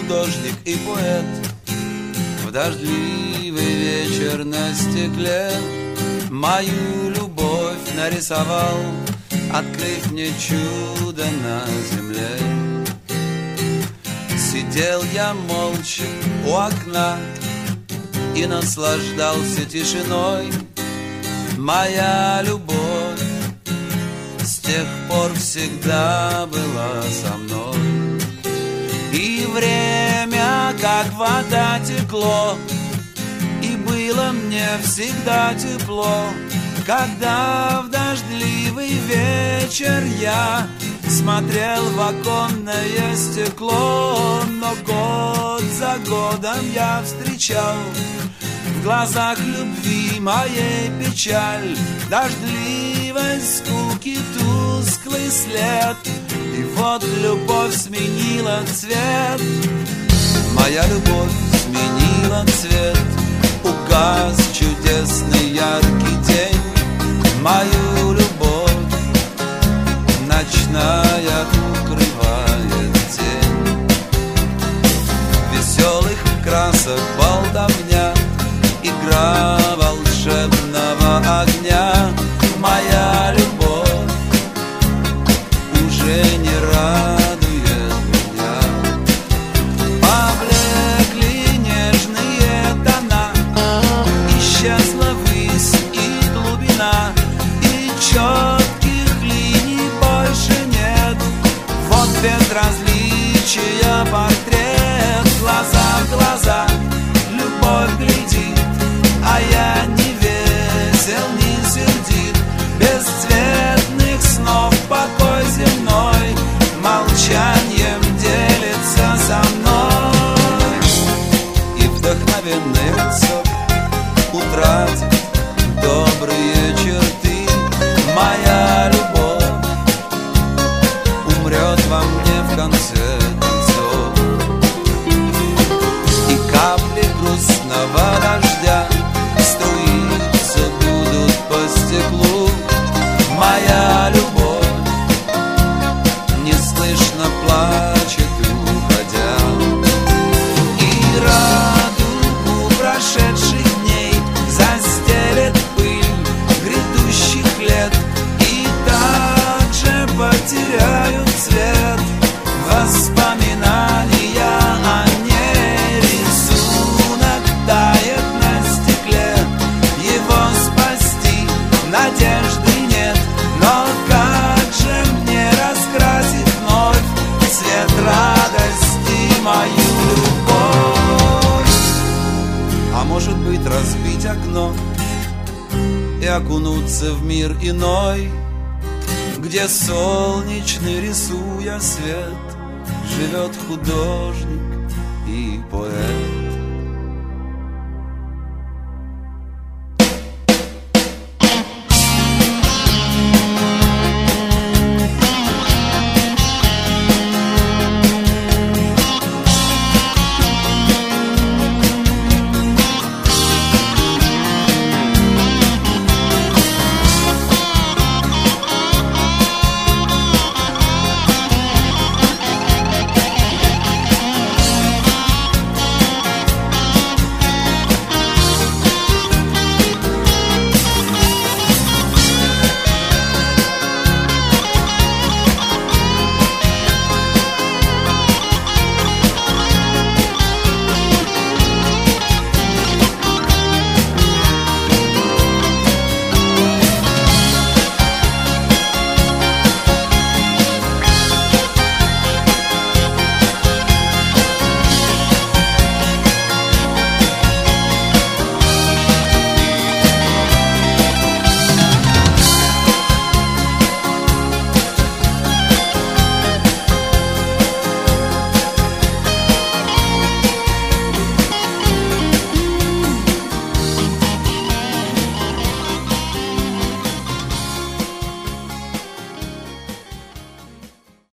художник и поэт. В дождливый вечер на стекле мою любовь нарисовал, открыв мне чудо на земле. Сидел я молча у окна и наслаждался тишиной. Моя любовь с тех пор всегда была со мной. И время, как вода, текло, и было мне всегда тепло, когда в дождливый вечер я смотрел в оконное стекло. Но год за годом я встречал в глазах любви моей печаль, дождливой скуки тусклый след. И вот любовь сменила цвет, моя любовь сменила цвет. Угас чудесный яркий день, мою любовь ночная укрывает тень. Веселых красок болтовня, игра волшебного огня. Моя любовь уже не радует меня. Поблекли нежные тона, исчезла высь и глубина, и четких линий больше нет. Вот безразличия портрет, глаза в глаза любовь глядит, а я не весел, не сердит. Бесцветных снов покой земной молчанием делится со мной. И вдохновенное лицо утратит добрые черты. Моя любовь умрет во мне в конце концов. И капли грустного дождя струиться будут по стеклу. Моя любовь неслышно плачет, уходя. И радугу прошедших дней застелет пыль грядущих лет, и также потеряют цвет воспоминания о ней. Рисунок тает на стекле, его спасти надежды нет. Но как же мне раскрасить вновь цвет радости мою любовь? А может быть, разбить окно и окунуться в мир иной, где солнечный, рисуя свет, живет художник и поэт.